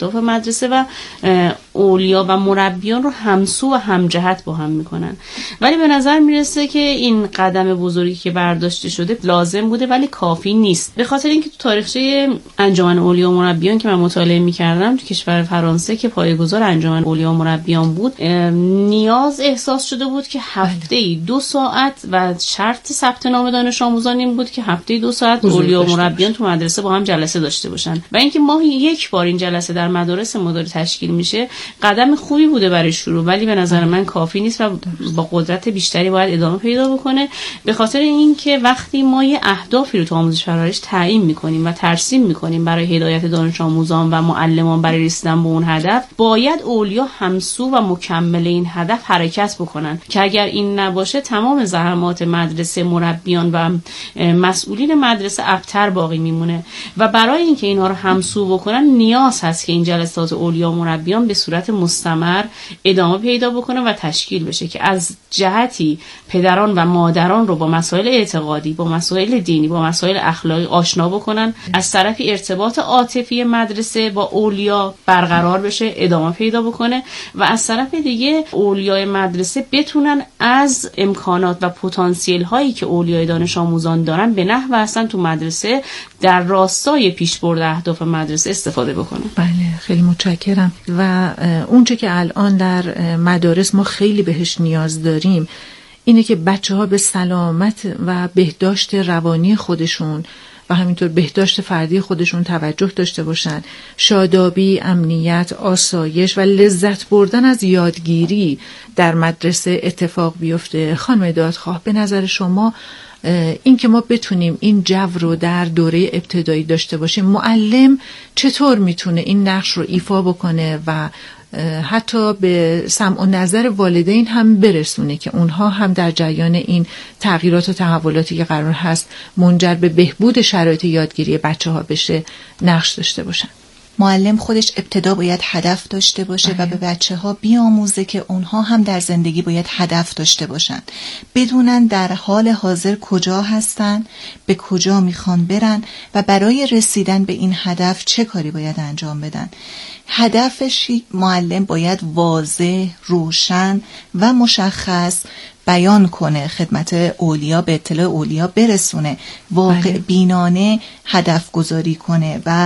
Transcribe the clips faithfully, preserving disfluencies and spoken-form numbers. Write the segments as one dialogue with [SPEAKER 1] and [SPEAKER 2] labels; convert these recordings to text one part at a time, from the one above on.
[SPEAKER 1] اهداف مدرسه و اولیا و مربیان رو همسو و همجهت با هم میکنن. ولی به نظر میرسه که این قدم بزرگی که برداشته شده لازم بوده ولی کافی نیست، به خاطر اینکه تو تاریخچه انجمن اولیا و مربیان که من مطالعه میکردم تو کشور فرانسه که پایه‌گذار انجمن اولیا و مربیان بود، نیاز احساس شده بود که هفته‌ای دو ساعت و شرط ثبت نام دانش آموزان این بود که هفته‌ای دو ساعت اولیا و مربیان تو مدرسه با هم جلسه داشته باشن و اینکه ماهی یک بار این جلسه در مدارس مداری تشکیل میشه قدم خوبی بوده برای شروع، ولی به نظر من کافی نیست و با قدرت بیشتری باید ادامه پیدا بکنه، به خاطر اینکه وقتی ما یه اهدافی رو تو آموزش پرورش تعیین میکنیم و ترسیم میکنیم برای هدایت دانش آموزان و معلمان برای رسیدن به اون هدف، باید اولیا همسو و مکمل این هدف حرکت بکنن که اگر این نباشه تمام زحمات مدرسه، مربیان و مسئولین مدرسه ابتر باقی میمونه و برای اینکه اینها رو همسو بکنن نیاز هست که این جلسات اولیا و مربیان به صورت مستمر ادامه پیدا بکنه و تشکیل بشه که از جهتی پدران و مادران رو با مسائل اعتقادی، با مسائل دینی، با مسائل اخلاقی آشنا بکنن، از طرفی ارتباط عاطفی مدرسه با اولیا برقرار بشه، ادامه پیدا بکنه و از طرف دیگه اولیای مدرسه بتونن از امکانات و پتانسیل هایی که اولیای دانش آموزان دارن به نحو اصلا تو مدرسه در راستای پیشبرد اهداف مدرسه استفاده بکنن.
[SPEAKER 2] بله، خیلی متشکرم. و اونچه که الان در مدارس ما خیلی بهش نیاز داریم اینه که بچه‌ها به سلامت و بهداشت روانی خودشون و همینطور بهداشت فردی خودشون توجه داشته باشن، شادابی، امنیت، آسایش و لذت بردن از یادگیری در مدرسه اتفاق بیفته. خانم دادخواه، به نظر شما این که ما بتونیم این جو رو در دوره ابتدایی داشته باشیم، معلم چطور میتونه این نقش رو ایفا بکنه و حتی به سمع و نظر والدین هم برسونه که اونها هم در جریان این تغییرات و تحولاتی که قرار هست منجر به بهبود شرایط یادگیری بچه‌ها بشه نقش داشته باشن؟
[SPEAKER 3] معلم خودش ابتدا باید هدف داشته باشه آه. و به بچه ها بیاموزه که اونها هم در زندگی باید هدف داشته باشن، بدونن در حال حاضر کجا هستن، به کجا میخوان برن و برای رسیدن به این هدف چه کاری باید انجام بدن. هدفش معلم باید واضح، روشن و مشخص بیان کنه، خدمت اولیا، به اطلاع اولیا برسونه، واقع بینانه هدف گذاری کنه و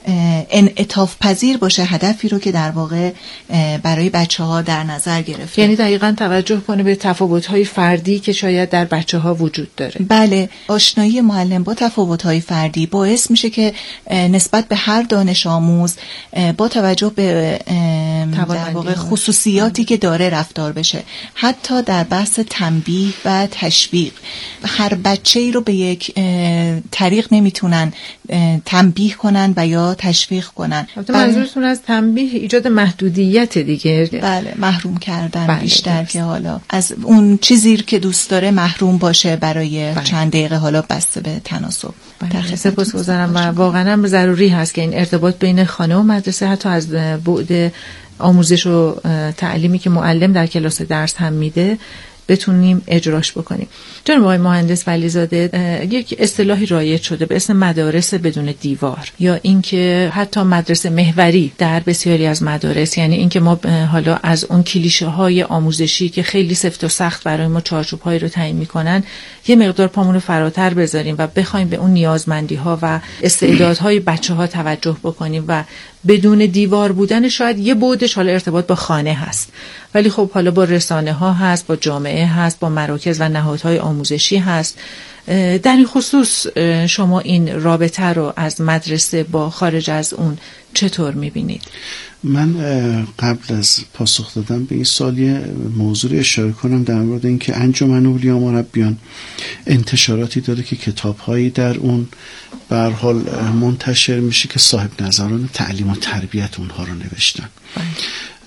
[SPEAKER 3] انعطاف پذیر باشه هدفی رو که در واقع برای بچه‌ها در نظر گرفته.
[SPEAKER 2] یعنی دقیقاً توجه کنه به تفاوت‌های فردی که شاید در بچه‌ها وجود داره.
[SPEAKER 3] بله، آشنایی معلم با تفاوت‌های فردی باعث میشه که نسبت به هر دانش آموز با توجه به در واقع خصوصیاتی که داره رفتار بشه. حتی در بحث تنبیه و تشویق، هر بچه‌ای رو به یک طریق نمیتونن تنبیه کنن و یا تشویق کنن.
[SPEAKER 2] منظورتون از تنبیه ایجاد محدودیت دیگه؟
[SPEAKER 3] بله، محروم کردن. بله، بیشتر که حالا از اون چیزی که دوست داره محروم باشه برای بله. چند دقیقه، حالا بسته به تناسب.
[SPEAKER 2] بله، سپاسگزارم. و واقعا هم ضروری هست که این ارتباط بین خانه و مدرسه حتی از بعد آموزش و تعلیمی که معلم در کلاس درس هم میده بتونیم اجراش بکنیم. جناب آقای مهندس ولیزاده، یک اصطلاحی رایج شده به اسم مدارس بدون دیوار، یا اینکه حتی مدرسه محوری در بسیاری از مدارس، یعنی اینکه ما حالا از اون کلیشه های آموزشی که خیلی سفت و سخت برای ما چارچوب هایی رو تعیین میکنن یه مقدار پامون رو فراتر بذاریم و بخوایم به اون نیازمندی ها و استعدادهای بچه ها توجه بکنیم و بدون دیوار بودن شاید یه بعدش حالا ارتباط با خانه هست، ولی خب حالا با رسانه ها هست، با جامعه هست، با مراکز و نهادهای آموزشی هست. در این خصوص شما این رابطه رو از مدرسه با خارج از اون چطور میبینید؟
[SPEAKER 4] من قبل از پاسخ دادن به این سوال یه موضوعی اشاره کنم در مورد اینکه انجمن اولیا و مربیان انتشاراتی داره که کتاب‌هایی در اون به هر حال منتشر میشه که صاحب نظران تعلیم و تربیت اونها رو نوشتن.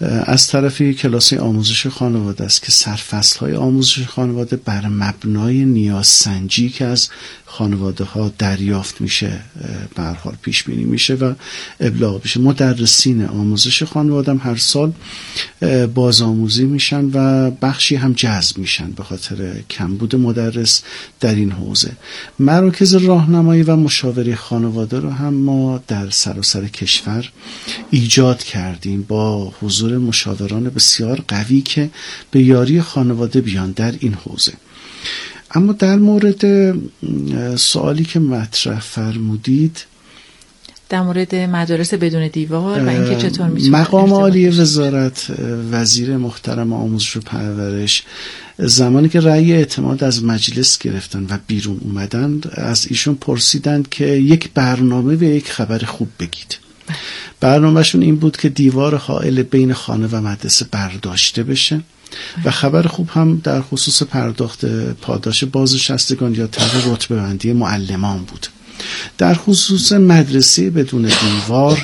[SPEAKER 4] از طرفی کلاس آموزش خانواده است که سرفصل‌های آموزش خانواده بر مبنای نیازسنجی که از خانواده ها دریافت میشه به هر حال پیش بینی میشه و ابلاغ میشه. مدرسین آموزش خانواده هم هر سال بازآموزی میشن و بخشی هم جذب میشن به خاطر کمبود مدرس در این حوزه. مراکز راهنمایی و مشاوره خانواده رو هم ما در سراسر کشور ایجاد کردیم با حضور مشاوران بسیار قوی که به یاری خانواده بیان در این حوزه. اما در مورد سوالی که مطرح فرمودید
[SPEAKER 2] در مورد مدارس بدون دیوار و اینکه چطور میتونه
[SPEAKER 4] مقام عالی وزارت وزیر محترم آموزش و پرورش زمانی که رأی اعتماد از مجلس گرفتن و بیرون اومدند از ایشون پرسیدند که یک برنامه و یک خبر خوب بگید. برنامهشون این بود که دیوار حائل بین خانه و مدرسه برداشته بشه و خبر خوب هم در خصوص پرداخت پاداش بازنشستگان یا طرح رتبه بندی معلمان بود. در خصوص مدرسه بدون دیوار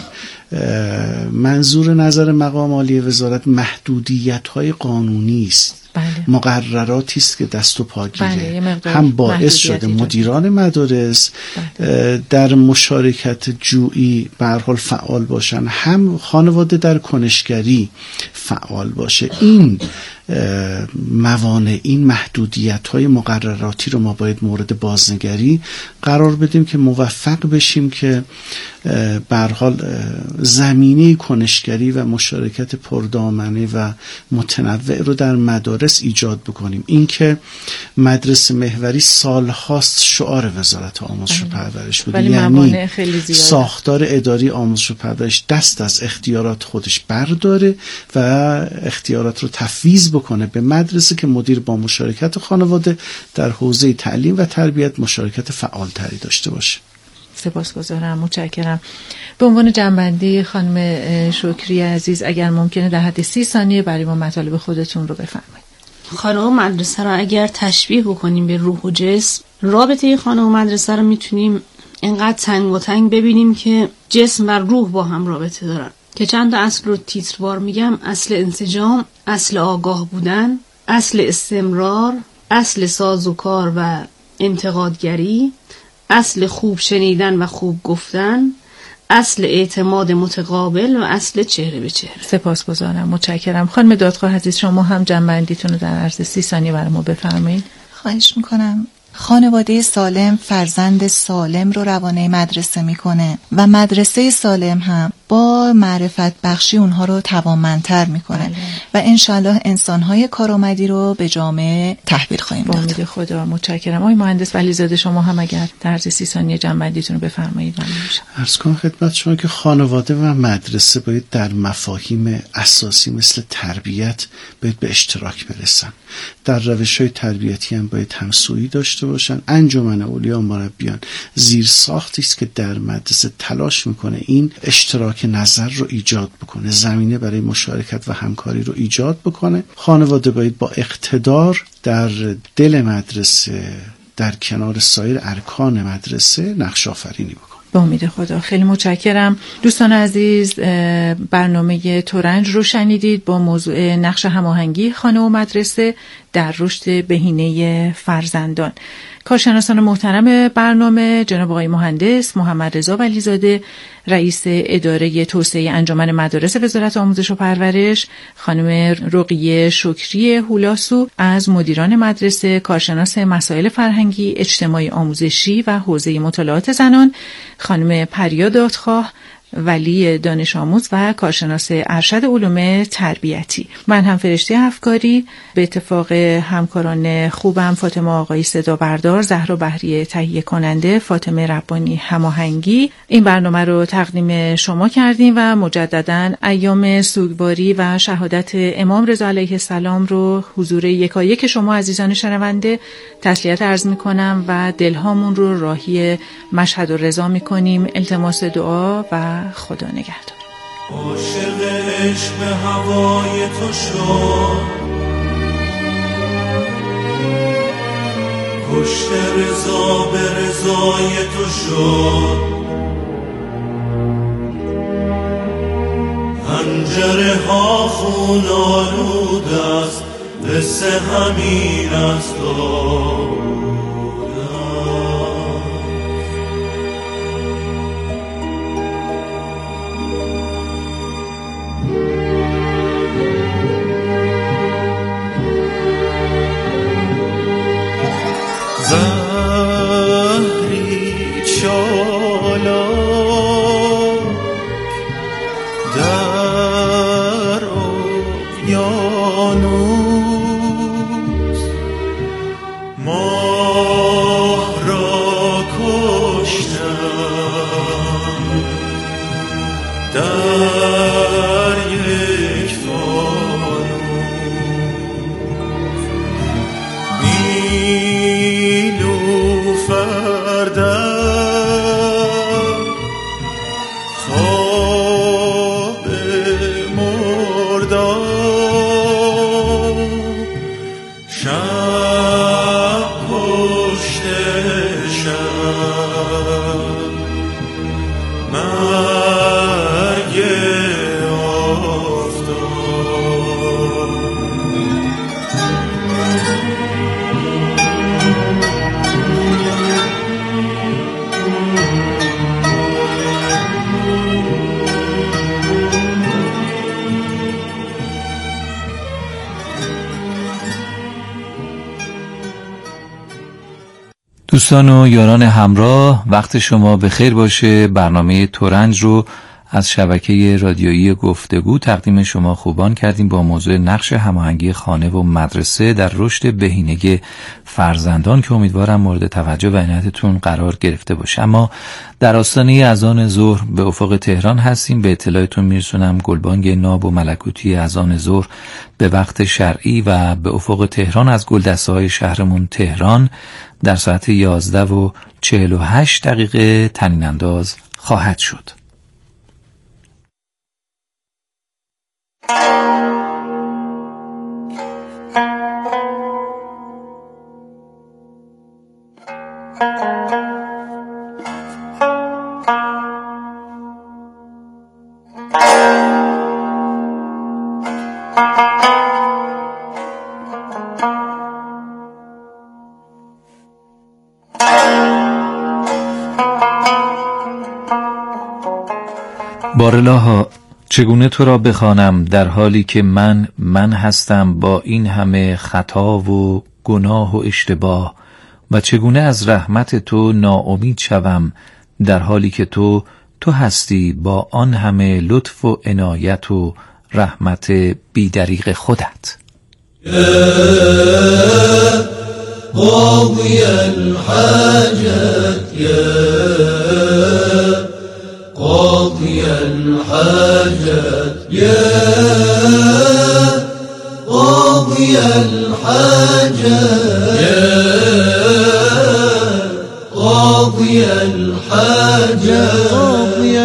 [SPEAKER 4] منظور نظر مقام عالی وزارت محدودیت‌های قانونی است.
[SPEAKER 2] بله.
[SPEAKER 4] مقرراتی است که دست و پاگیره.
[SPEAKER 2] بله،
[SPEAKER 4] هم باعث شده مدیران مدارس بله. در مشارکت جویی به هر حال فعال باشن، هم خانواده در کنشگری فعال باشه. این موانع، این محدودیت‌های مقرراتی رو ما باید مورد بازنگری قرار بدیم که موفق بشیم که به هر حال زمینه کنشگری و مشارکت پردامنه و متنوع رو در مدارس ایجاد بکنیم. این که مدرسه محوری سالهاست شعار وزارت آموزش و پرورش بود، یعنی ساختار اداری آموزش و پرورش دست از اختیارات خودش برداره و اختیارات رو تفویض بکنه به مدرسه که مدیر با مشارکت خانواده در حوزه تعلیم و تربیت مشارکت فعالتری داشته باشه.
[SPEAKER 2] سپاسگزارم، متشکرم. به عنوان جنبندی خانم شکری عزیز اگر ممکنه در حد سی ثانیه برای ما مطالب خودتون رو بفرمایید.
[SPEAKER 1] خانه و مدرسه رو اگر تشبیه بکنیم به روح و جسم، رابطه خانه و مدرسه رو میتونیم اینقدر تنگ و تنگ ببینیم که جسم و روح با هم رابطه دارن که چند تا اصل رو تیتروار میگم: اصل انسجام، اصل آگاه بودن، اصل استمرار، اصل سازوکار و انتقادگری، اصل خوب شنیدن و خوب گفتن، اصل اعتماد متقابل و اصل چهره به چهره.
[SPEAKER 2] سپاسگزارم، متشکرم. خانم دادخواه عزیز شما هم جنبندیتون رو در عرض سی ثانیه برای ما بفرمایید.
[SPEAKER 3] خواهش میکنم. خانواده سالم فرزند سالم رو روانه مدرسه میکنه و مدرسه سالم هم با معرفت بخشی اونها رو توانمندتر میکنه بله. و انشالله انسانهای کارآمدی رو به جامعه تحویل خواهیم داد.
[SPEAKER 2] با امید خدا. متشکرم. آقای مهندس ولیزاده شما هم اگر در عرض سی ثانیه جنبندیتون رو بفرمایید.
[SPEAKER 4] عرض کنم خدمت شما که خانواده و مدرسه باید در مفاهیم اساسی مثل تربیت باید به اشتراک برسن. در روش‌های تربیتی هم باید همسویی داشته باشن. انجمن اولیا مربیان زیر ساختی است که در مدرسه تلاش میکنه این اشتراک نظر رو ایجاد بکنه، زمینه برای مشارکت و همکاری رو ایجاد بکنه. خانواده باید با اقتدار در دل مدرسه در کنار سایر ارکان مدرسه نقش آفرینی بکنه.
[SPEAKER 2] با امید خدا. خیلی متشکرم. دوستان عزیز، برنامه ترنج رو شنیدید با موضوع نقش هماهنگی خانه و مدرسه در رشد بهینه فرزندان. کارشناسان محترم برنامه جناب آقای مهندس محمد رضا ولیزاده، رئیس اداره توسعه انجمن مدارس وزارت آموزش و پرورش، خانم رقیه شکری هولاسو از مدیران مدرسه، کارشناس مسائل فرهنگی، اجتماعی آموزشی و حوزه مطالعات زنان، خانم پریا دادخواه ولی دانش آموز و کارشناس ارشد علوم تربیتی. من هم فرشته افکاری، به اتفاق همکاران خوبم فاطمه آقایی صدا بردار، زهرا بهری تهیه کننده، فاطمه ربانی هماهنگی، این برنامه رو تقدیم شما کردیم و مجددا ایام سوگواری و شهادت امام رضا علیه السلام رو حضور یکایک شما عزیزان شنونده تسلیت عرض میکنم و دلهامون رو راهی مشهد و رضا میکنیم. التماس دعا و خدا نگهدار.
[SPEAKER 5] عاشق عشق هوای تو شد، کشت رضا به رضای تو شد، پنجره ها خون آلود است، قصه همین است. زهری چالاک در اقیانوس، ماه را کشتم در یک فانوس. نیلوفر در خواب مرداب، شب پشت شب مرگ آفتاب.
[SPEAKER 6] دوستان و یاران همراه، وقت شما به خیر باشه. برنامه ترنج رو از شبکه رادیویی گفتگو تقدیم شما خوبان کردیم با موضوع نقش هماهنگی خانه و مدرسه در رشد بهینگی فرزندان که امیدوارم مورد توجه و عنایتتون قرار گرفته باشه. اما در آستانه اذان ظهر به افق تهران هستیم. به اطلاعتون میرسونم گلبانگ ناب و ملکوتی اذان ظهر به وقت شرعی و به افق تهران از گلدسته‌های شهرمون تهران در ساعت یازده و چهل و هشت دقیقه طنین انداز خواهد شد. بارالها چگونه تو را بخوانم در حالی که من من هستم با این همه خطا و گناه و اشتباه، و چگونه از رحمت تو ناامید شوم در حالی که تو تو هستی با آن همه لطف و عنایت و رحمت بیدریغ خودت.
[SPEAKER 5] قاضي الحاجات يا قاضي الحاجات يا قاضي الحاجات يا قاضي الحاجات قاضي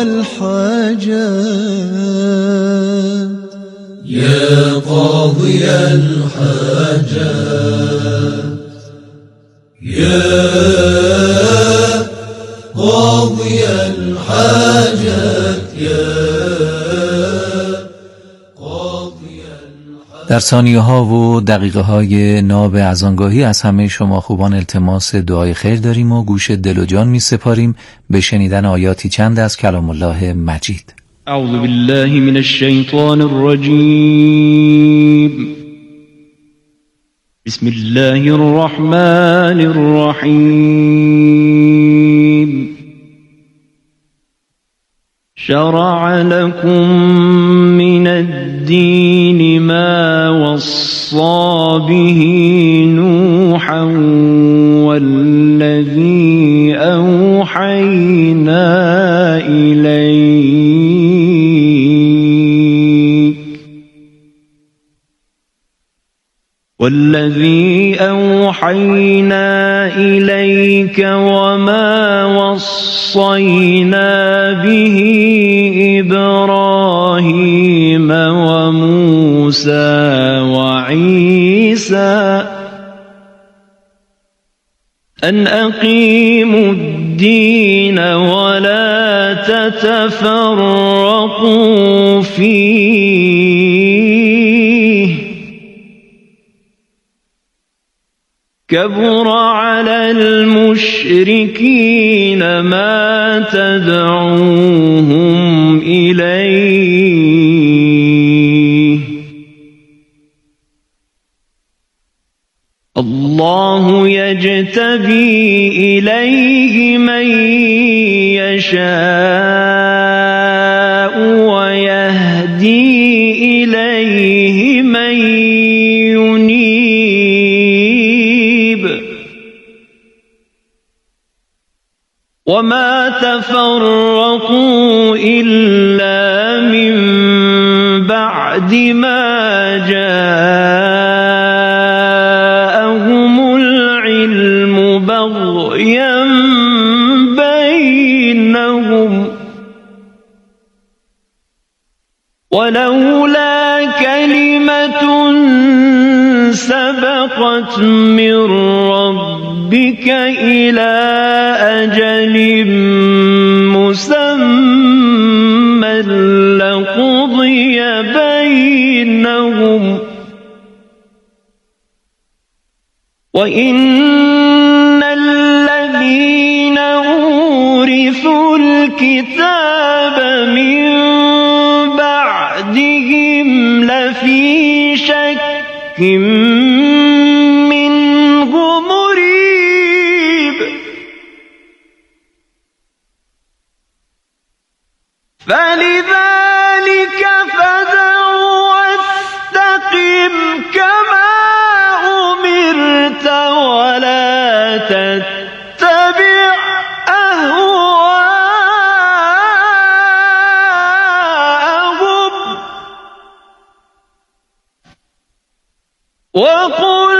[SPEAKER 5] الحاجات يا قاضي الحاجات يا قاضي الحاجات يا قاضي الحاجات.
[SPEAKER 6] در ثانیه ها و دقیقه های ناب اذانگاهی از همه شما خوبان التماس دعای خیر داریم و گوش دل و جان می سپاریم به شنیدن آیاتی چند از کلام الله مجید.
[SPEAKER 7] اعوذ بالله من الشیطان الرجیم. بسم الله الرحمن الرحیم. شرع لكم من الدين ما وصى به نوحا والذي أوحينا إليك والذي أوحينا إليك وما وصينا به إبراهيم وموسى وعيسى أن أقيموا الدين ولا تتفرقوا فيه كبر على المشركين ما تدعوهم إليه الله يجتبي إليه من يشاء ويهدي إليه من ينيب وما تفرقوا إلا من بعد ما جاءهم العلم بغيا بينهم ولولا كلمة سبقت من ربك إلى أجل مسمى لقضي بينهم وإن الذين أورثوا الكتاب من بعدهم لفي شك منه مريب فلذلك فادع واستقم كما أمرت ولا تتبع أهواءهم وقل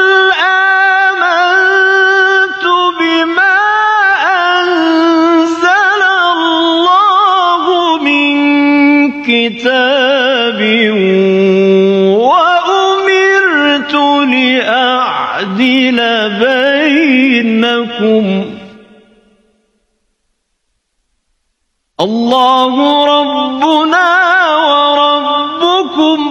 [SPEAKER 7] آمنت بما أنزل الله من كتاب وأمرت لأعدل بينكم الله ربنا وربكم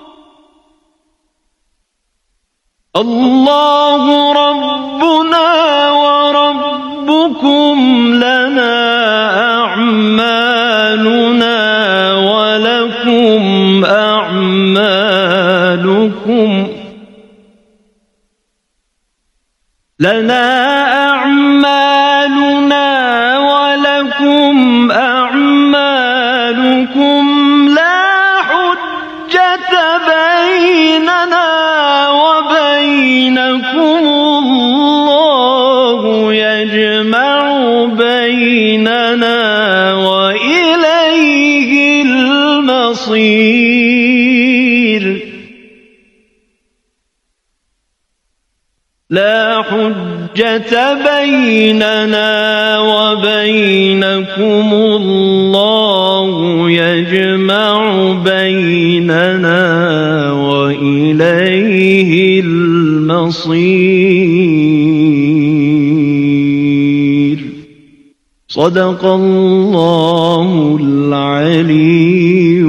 [SPEAKER 7] الله ربنا وربكم لنا أعمالنا ولكم أعمالكم لنا أعمالنا ولكم أعمالكم لا حجة بيننا وبينكم الله يجمع بيننا وإليه المصير لا حجة بيننا وبينكم الله يجمع بيننا وإليه المصير صدق الله العلي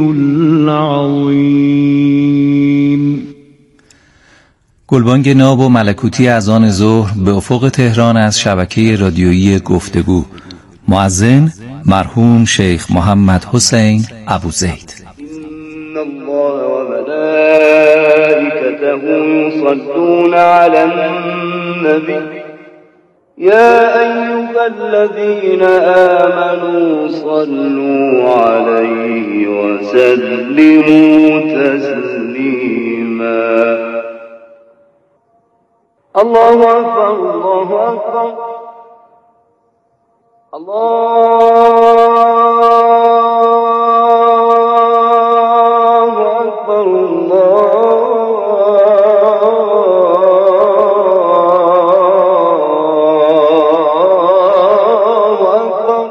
[SPEAKER 7] العظيم.
[SPEAKER 6] گلبانگ ناب و ملکوتی اذان ظهر به افق تهران از شبکه رادیویی گفتگو. مؤذن مرحوم شیخ محمد حسین ابوزید.
[SPEAKER 8] إن الله وملائكته يصلون على النبي يا أيها الذين آمنوا صلوا عليه وسلموا تسليما. الله أكبر الله أكبر الله أكبر الله أكبر.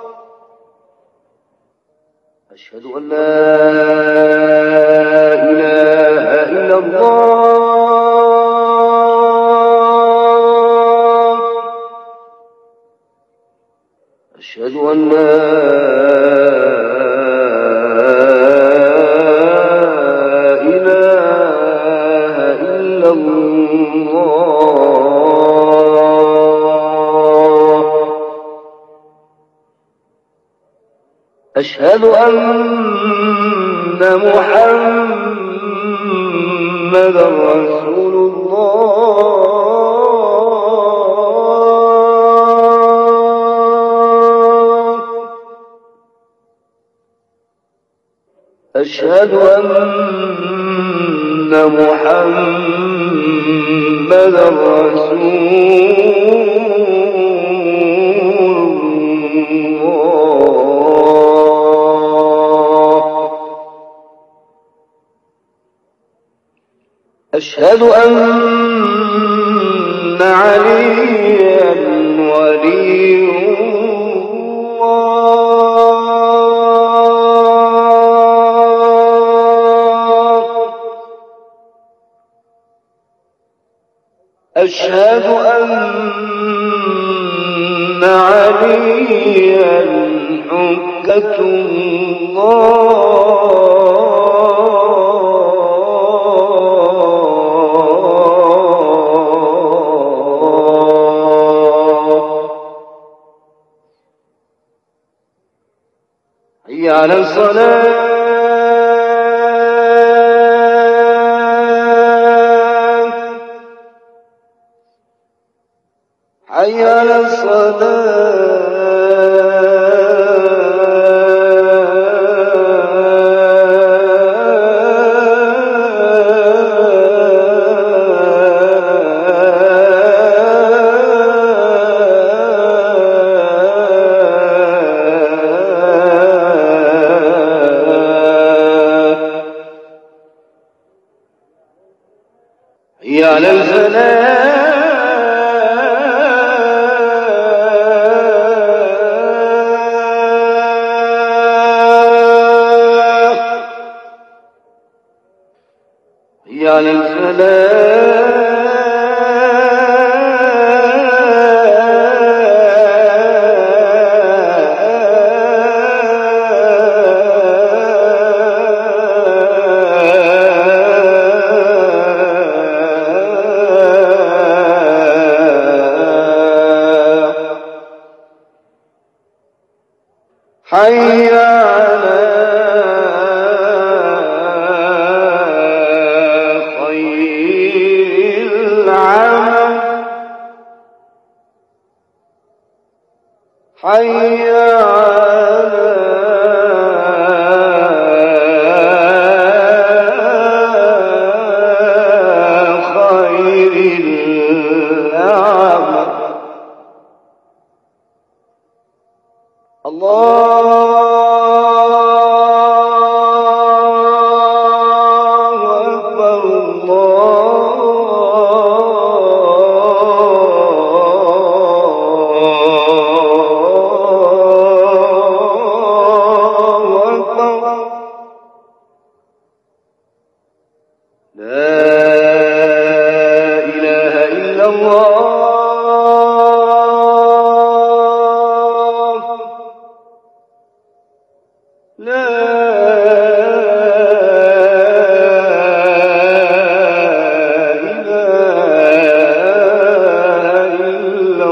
[SPEAKER 8] أشهد أن لا إله إلا الله أشهد أن لا أشهد أن محمد رسول الله أشهد أن محمد رسول أشهد أن عليا ولي الله أشهد أن عليا حجة الله على الصلاة حي على على الفلاح على حي على خير العمل حي على خير العمل الله أكبر الله أكبر لا إله إلا الله لا إله إلا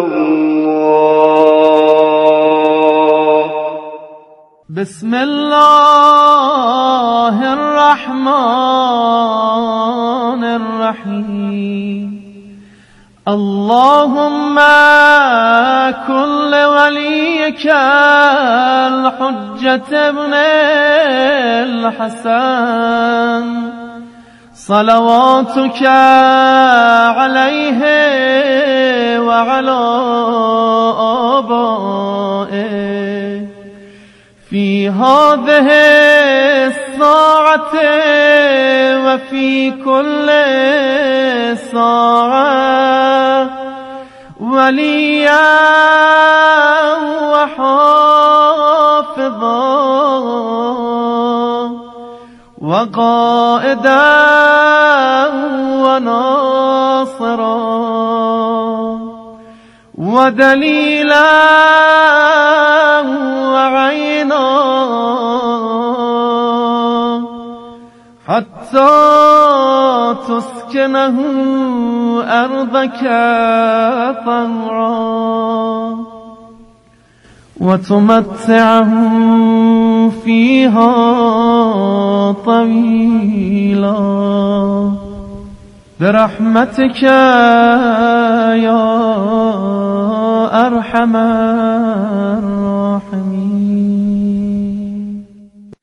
[SPEAKER 8] الله
[SPEAKER 9] بسم الله الرحمن الرحيم اللهم كن لوليك الحجة ابن الحسن صلواتك عليه وعلى آبائه في هذه الساعة وفي كل ساعة وليا وحافظا وقائدا وناصرا ودليلا وعينا حتى تسكنه أرضك طوعا وتمتعه فيها طويلا برحمتك يا ارحم الراحمين.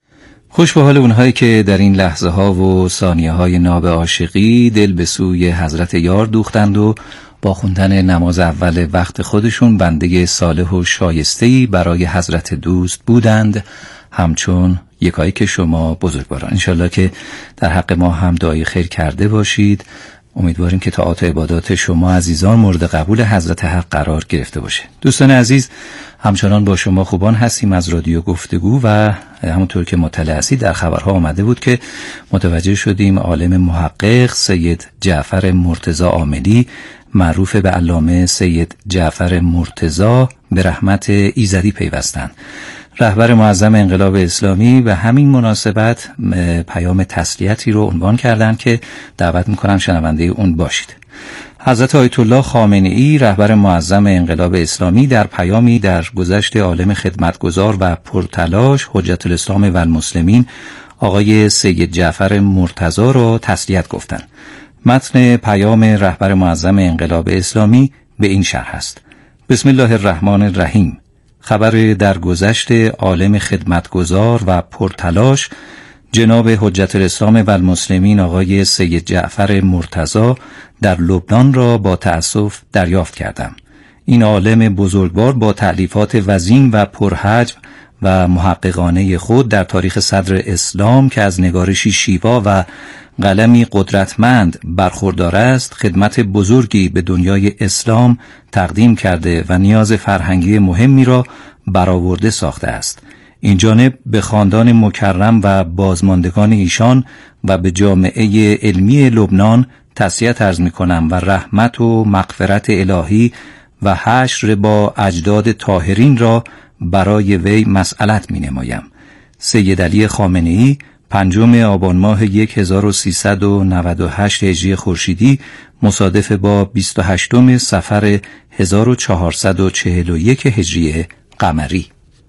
[SPEAKER 6] خوش به حال اونهایی که در این لحظه ها و ثانیه های ناب عاشقی دل به سوی حضرت یار دوختند و با خوندن نماز اول وقت خودشون بنده صالح و شایسته‌ای برای حضرت دوست بودند، همچون یکایی که شما بزرگواران. انشالله که در حق ما هم دعای خیر کرده باشید. امیدواریم که طاعات و عبادات شما عزیزان مورد قبول حضرت حق قرار گرفته باشه. دوستان عزیز، همچنان با شما خوبان هستیم از رادیو گفتگو و همونطور که مطلع هستید در خبرها آمده بود که متوجه شدیم عالم محقق سید جعفر مرتضی عاملی معروف به علامه سید جعفر مرتضی به رحمت ایزدی پیوستند. رهبر معظم انقلاب اسلامی به همین مناسبت پیام تسلیتی رو عنوان کردند که دعوت میکنم شنونده اون باشید. حضرت آیت الله خامنه ای رهبر معظم انقلاب اسلامی در پیامی در گذشت عالم خدمتگزار و پرتلاش حجت الاسلام و المسلمین آقای سید جعفر مرتضی را تسلیت گفتند. متن پیام رهبر معظم انقلاب اسلامی به این شرح است: بسم الله الرحمن الرحیم. خبر در گذشت عالم خدمتگزار و پرتلاش جناب حجت الاسلام و المسلمین آقای سید جعفر مرتضی در لبنان را با تأسف دریافت کردم. این عالم بزرگوار با تألیفات وزین و پرحجم و محققانه خود در تاریخ صدر اسلام که از نگارشی شیوا و قلمی قدرتمند برخوردار است، خدمت بزرگی به دنیای اسلام تقدیم کرده و نیاز فرهنگی مهمی را برآورده ساخته است. این جانب به خاندان مکرم و بازماندگان ایشان و به جامعه علمی لبنان تسلیت عرض می‌کنم و رحمت و مغفرت الهی و حشر با اجداد طاهرین را برای وی مسئلت می‌نمایم. سید علی خامنه‌ای پنجم آبان ماه هزار و سیصد و نود و هشت هجری خورشیدی مصادف با بیست و هشتم صفر هزار و چهارصد و چهل و یک هجری قمری.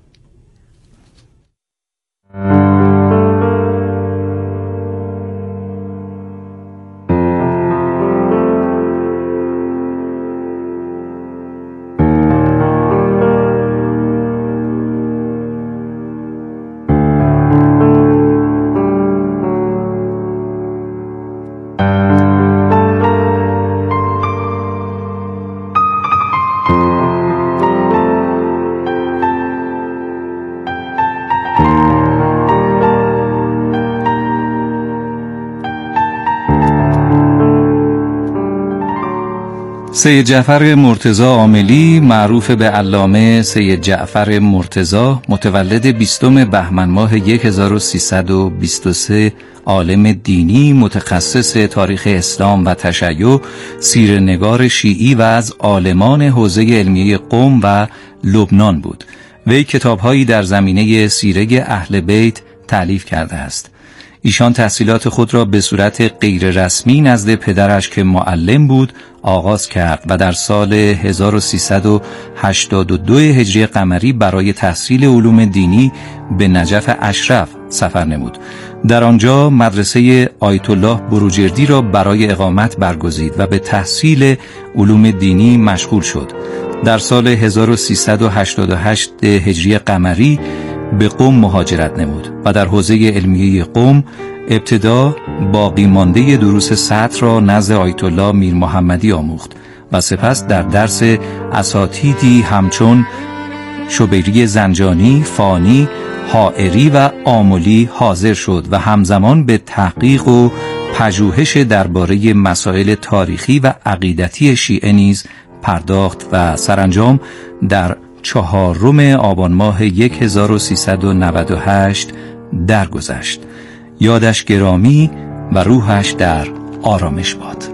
[SPEAKER 6] سید جعفر مرتضی عاملی معروف به علامه سید جعفر مرتضی متولد بیستم بهمن ماه هزار و سیصد و بیست و سه، عالم دینی متخصص تاریخ اسلام و تشیع، سیره‌نگار شیعی و از عالمان حوزه علمیه قم و لبنان بود. وی کتاب‌هایی در زمینه سیره اهل بیت تألیف کرده است. ایشان تحصیلات خود را به صورت غیر رسمی نزد پدرش که معلم بود آغاز کرد و در سال هزار و سیصد و هشتاد و دو هجری قمری برای تحصیل علوم دینی به نجف اشرف سفر نمود. در آنجا مدرسه آیت الله بروجردی را برای اقامت برگزید و به تحصیل علوم دینی مشغول شد. در سال هزار و سیصد و هشتاد و هشت هجری قمری به قم مهاجرت نمود و در حوزه علمیه قم ابتدا باقی مانده دروس سطر را نزد آیت الله میر محمدی آموخت و سپس در درس اساتیدی همچون شبیری زنجانی، فانی، حائری و آملی حاضر شد و همزمان به تحقیق و پژوهش درباره مسائل تاریخی و عقیدتی شیعه نیز پرداخت و سرانجام در چهارم آبان ماه هزار و سیصد و نود و هشت درگذشت. یادش گرامی و روحش در آرامش باد.